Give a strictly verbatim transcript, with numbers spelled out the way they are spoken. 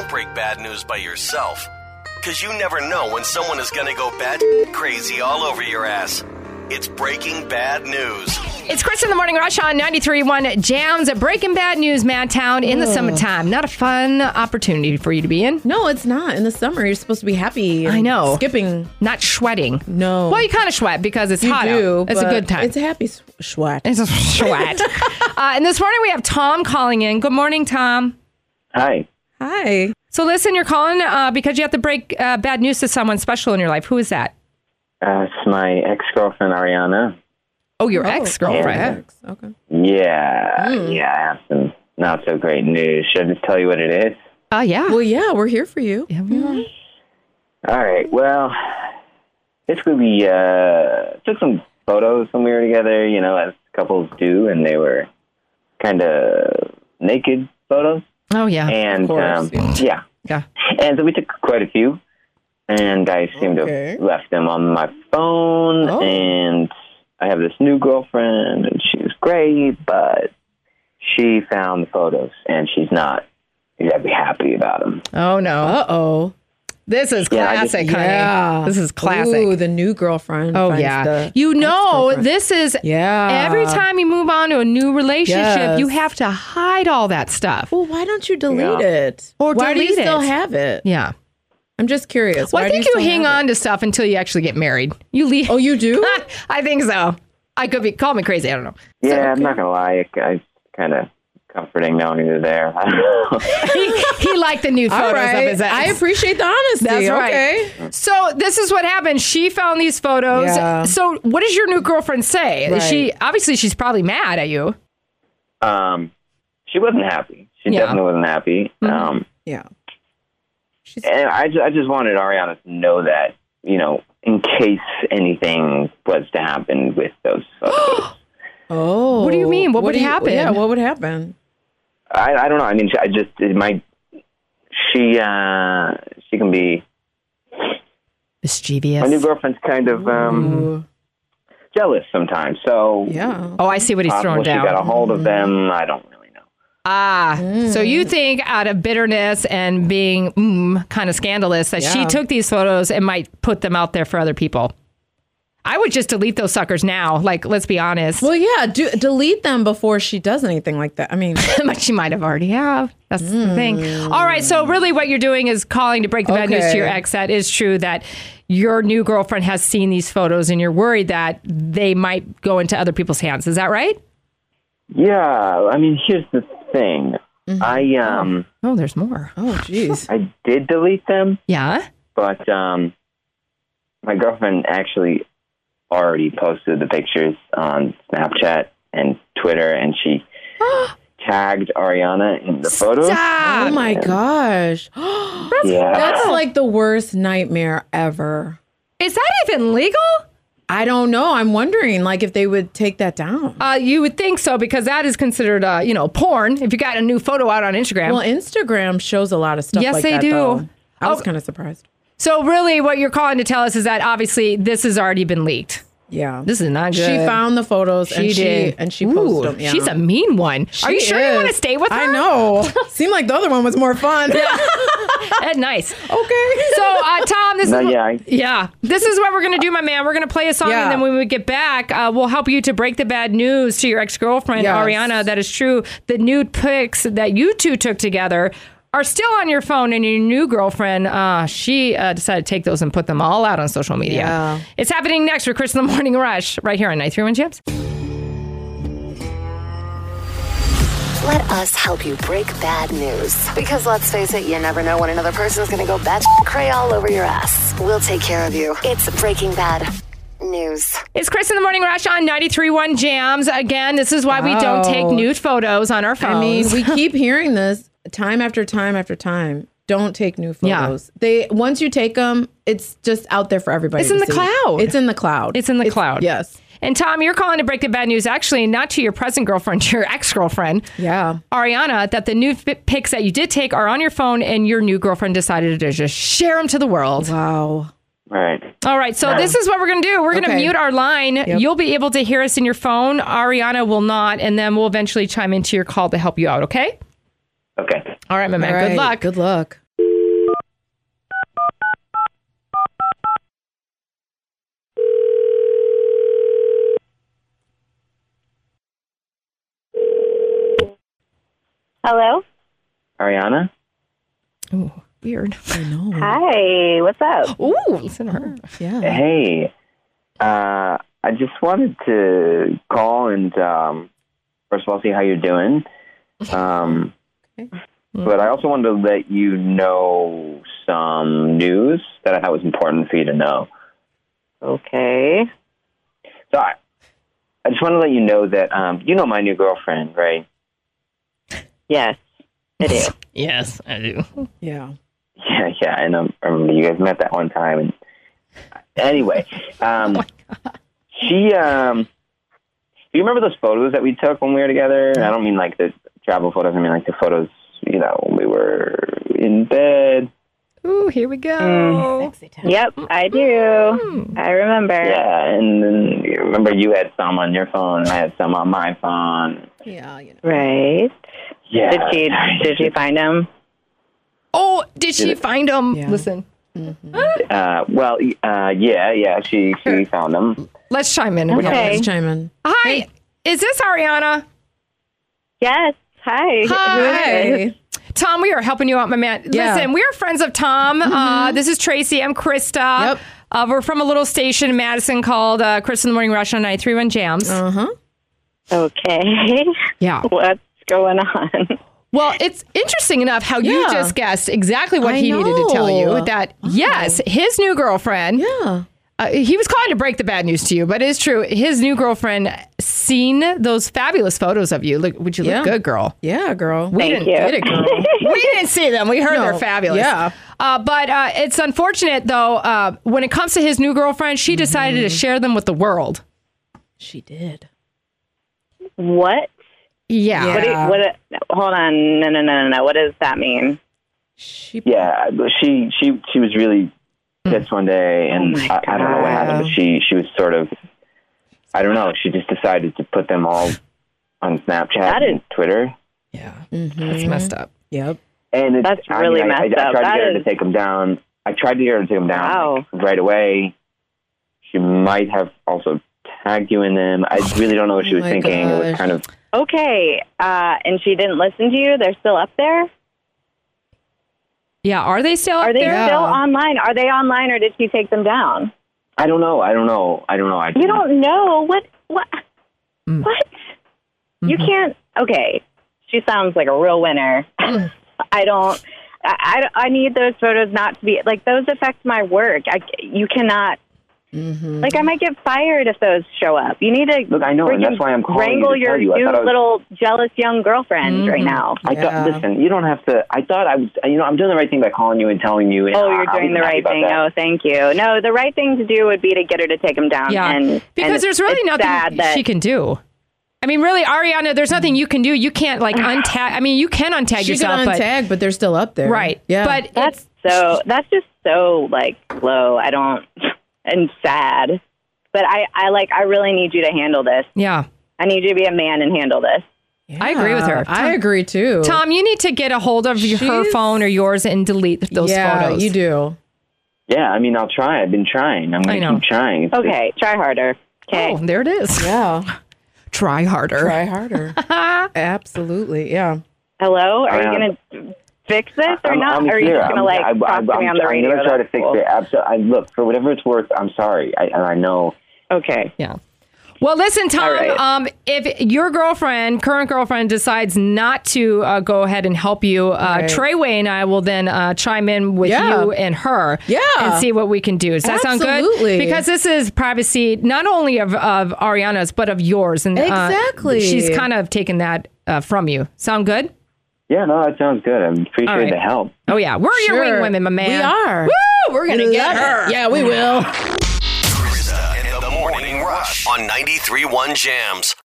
don't break bad news by yourself. Because you never know when someone is going to go bad crazy all over your ass. It's Breaking Bad News. It's Chris in the Morning Rush on ninety-three point one Jams. A Breaking Bad News, Madtown, in the Ugh. summertime. Not a fun opportunity for you to be in. No, it's not. In the summer, you're supposed to be happy. And I know. Skipping. Not sweating. No. Well, you kind of sweat because it's you hot do, out. It's a but good time. It's a happy s- sweat. It's a sweat. uh, and this morning we have Tom calling in. Good morning, Tom. Hi. Hi. So listen, you're calling uh, because you have to break uh, bad news to someone special in your life. Who is that? Uh, it's my ex-girlfriend, Ariana. Oh, your Oh, ex-girlfriend. Ex. Okay. Yeah. Mm. Yeah, I have some not so great news. Should I just tell you what it is? Oh, yeah. Well, yeah, we're here for you. yeah we are. All right. Well, basically we uh, took some photos when we were together, you know, as couples do, and they were kind of naked photos. Oh, yeah. And, of course, um, yeah. yeah. Yeah. And so we took quite a few, and I seem to Okay. have left them on my phone, Oh. and I have this new girlfriend, and she was great, but she found the photos, and she's not exactly happy about them. Oh, no. Uh-oh. This is Yeah, I just- classic, honey. Yeah. This is classic. Ooh, the new girlfriend. Oh, finds yeah. the You know, ex-girlfriend. this is Yeah. every time you move on to a new relationship, Yes. you have to hide all that stuff. Well, why don't you delete Yeah. it? Or why do you delete still it. have it? Yeah. I'm just curious. Well, Why I do think you, still hang have on to stuff until you actually get married. You leave. it? Oh, you do? I think so. I could be, call me crazy. I don't know. Yeah, I'm not going to lie. It, it's kind of comforting knowing you're there. he, he liked the nude All photos right. of his ex. I appreciate the honesty. That's right. Okay. So this is what happened. She found these photos. Yeah. So what does your new girlfriend say? Is Right. she obviously she's probably mad at you. um, she wasn't happy. She Yeah. definitely wasn't happy. Mhm. Um, Yeah. She's, and I, ju- I just wanted Ariana to know that, you know, in case anything was to happen with those photos. oh. What do you mean? What would do you- happen? Yeah, what would happen? I, I don't know. I mean, I just it might. She uh, she can be. Mischievous. My new girlfriend's kind of um, Ooh. jealous sometimes. So Yeah. Oh, I see what he's possible throwing she down. got a hold of them. I don't really know. Ah, so you think out of bitterness and being mm, kind of scandalous that she Yeah. took these photos and might put them out there for other people? I would just delete those suckers now. Like, let's be honest. Well, yeah, do, delete them before she does anything like that. I mean, But she might have already have. That's the thing. All right. So really what you're doing is calling to break the bad news to Okay. your ex. That is true that your new girlfriend has seen these photos and you're worried that they might go into other people's hands. Is that right? Yeah, I mean, here's the thing. I um Oh, there's more. oh, jeez. I did delete them, Yeah. but um my girlfriend actually already posted the pictures on Snapchat and Twitter, and she tagged Ariana in the photos. Stop. Oh, my gosh. Yeah. That's like the worst nightmare ever. Is that even legal? I don't know. I'm wondering, like, if they would take that down. Uh, you would think so because that is considered, uh, you know, porn. If you got a new photo out on Instagram. Well, Instagram shows a lot of stuff Yes, like they that, do. though. I was Oh. kind of surprised. so really what you're calling to tell us is that obviously this has already been leaked. Yeah. This is not good. She found the photos She and she did. and she Ooh, posted them. Yeah. She's a mean one. Are you She sure you want to is. stay with her? I know. Seemed like the other one was more fun. Eh, nice. Okay. So, uh, Tom, this No, is yeah, I- yeah. This is what we're gonna do, my man. We're gonna play a song, Yeah. and then when we get back, uh, we'll help you to break the bad news to your ex-girlfriend Yes. Ariana. That is true. The nude pics that you two took together are still on your phone, and your new girlfriend, uh, she uh, decided to take those and put them all out on social media. Yeah. It's happening next for Chris in the Morning Rush, right here on ninety-three point one Jams. Let us help you break bad news. Because let's face it, you never know when another person's going to go bat cray all over your ass. We'll take care of you. It's Breaking Bad News. It's Chris in the Morning Rush on ninety-three point one Jams. Again, this is why we don't take Wow. nude photos on our phones. I mean, we keep hearing this time after time after time. Don't take new Yeah. photos. They once you take them, it's just out there for everybody. It's in to the see. cloud. It's in the cloud. It's in the cloud. Yes. And Tom, you're calling to break the bad news, actually, not to your present girlfriend, to your ex-girlfriend, Yeah. Ariana, that the nude fi- pics that you did take are on your phone and your new girlfriend decided to just share them to the world. Wow. Right. All right, so this is what we're going to do. We're going to Okay. mute our line. Yep. You'll be able to hear us in your phone. Ariana will not, and then we'll eventually chime into your call to help you out, okay? Okay. All right, my man. All right. Good luck. Good luck. Hello? Ariana? Ooh, weird. I know. Hi, what's up? Ooh, listen to her. Yeah. Hey, uh, I just wanted to call and, um, first of all, see how you're doing. Um, Okay. But I also wanted to let you know some news that I thought was important for you to know. Okay. So I, I just want to let you know that, um, you know my new girlfriend, right? Yes, I do. Yes, I do. Yeah. Yeah, yeah, I know. I remember you guys met that one time. And anyway, um, she, um, do you remember those photos that we took when we were together? I don't mean like the travel photos. I mean like the photos, you know, when we were in bed. Ooh, here we go. Mm. Yep, I do. I remember. Yeah, and then you remember you had some on your phone, and I had some on my phone. Yeah, you know. Right. Yeah. Did she did she find him? Oh, did she Did it- find him? Yeah. Listen, Uh, well, uh, yeah, yeah, she she found them. let's chime in. Okay. Yeah, let's chime in. Hi, is this Ariana? Yes. Hi. Hi. Tom, we are helping you out, my man. Yeah. Listen, we are friends of Tom. Uh, this is Tracy. I'm Krista. Yep. Uh, we're from a little station in Madison called uh, Krista in the Morning Rush on ninety-three point one Jams. Uh huh. Okay. Yeah. What's going on? Well, it's interesting enough how you Yeah. just guessed exactly what I he needed to tell you. know. That, yes, his new girlfriend, Yeah. uh, he was calling to break the bad news to you, but it is true. His new girlfriend seen those fabulous photos of you. Look, would you look Yeah. good, girl? Yeah, girl. We Thank didn't you. Get it, girl. we didn't see them. We heard No. they're fabulous. Yeah. Uh, but uh, it's unfortunate, though, uh, when it comes to his new girlfriend, she decided Mm-hmm. to share them with the world. She did. What? Yeah. Yeah. What, do you, what? Hold on. No, no, no, no, no. What does that mean? She. Yeah, but she she she was really pissed one day, and Oh my I, I don't know what happened, but God. she she was sort of, I don't know, she just decided to put them all on Snapchat That is- and Twitter. Yeah. Mm-hmm. That's messed up. Yep. And it's, That's I really mean, I, I, messed I up. tried That to get her is- to take them down. I tried to get her to take them down Wow. like, right away. She might have also tagged you in them. I really don't know what she Oh was my thinking. It was gosh. kind of, Okay. Uh, and she didn't listen to you? They're still up there? Yeah. Are they still Are up they there? still online? Are they online or did she take them down? I don't know. I don't know. I don't know. I You don't know. What? What? Mm. What? You Mm-hmm. can't. Okay. She sounds like a real winner. I don't. I, I, I need those photos not to be like those affect my work. I, you cannot. Mm-hmm. Like I might get fired if those show up. You need to Look, I know, and that's friggin' why I'm calling wrangle you to tell your you. I new thought I was- little jealous young girlfriend right now. I Yeah. thought, listen, you don't have to. I thought I was, you know, I'm doing the right thing by calling you and telling you. And Oh, I- you're I'll doing be the happy right about thing. that. Oh, thank you. No, the right thing to do would be to get her to take them down. Yeah. and, Because and there's really it's nothing sad that, she can do. I mean, really, Ariana, there's nothing you can do. You can't like untag. I mean, you can untag She yourself, can but untag, but they're still up there. right. Yeah. But That's it's, so. That's just so like low. I don't and sad. But I, I like. I really need you to handle this. yeah. I need you to be a man and handle this. I agree with her. I agree too. Tom, you need to get a hold of your, her She's- phone or yours and delete those yeah, photos. you do. Yeah, I mean, I'll try. I've been trying. I'm I going know. to keep trying. It's- Okay, try harder. Okay. Oh, there it is. Yeah. Try harder. Try harder. Absolutely. Yeah. Hello. Are I you am. gonna fix this or I'm, not? I'm or are you here. just gonna I'm, like I, talk I, to me I'm, on the I'm radio? gonna try to That's fix cool. it. Absolutely. I, look, for whatever it's worth, I'm sorry. I, and I know. Okay. Yeah. Well, listen, Tom, All right. um, if your girlfriend, current girlfriend, decides not to uh, go ahead and help you, uh, Right. Treyway and I will then uh, chime in with Yeah. you and her Yeah. and see what we can do. Does that sound good? Absolutely. Because this is privacy not only of, of Ariana's, but of yours. And uh, Exactly. she's kind of taken that uh, from you. Sound good? Yeah, no, that sounds good. I appreciate All right. the help. Oh, yeah. We're your Sure. wing women, my man. We are. Woo! We're going to get Love her. it. Yeah, we will. Krista and the Morning Rush on ninety-three point one Jams.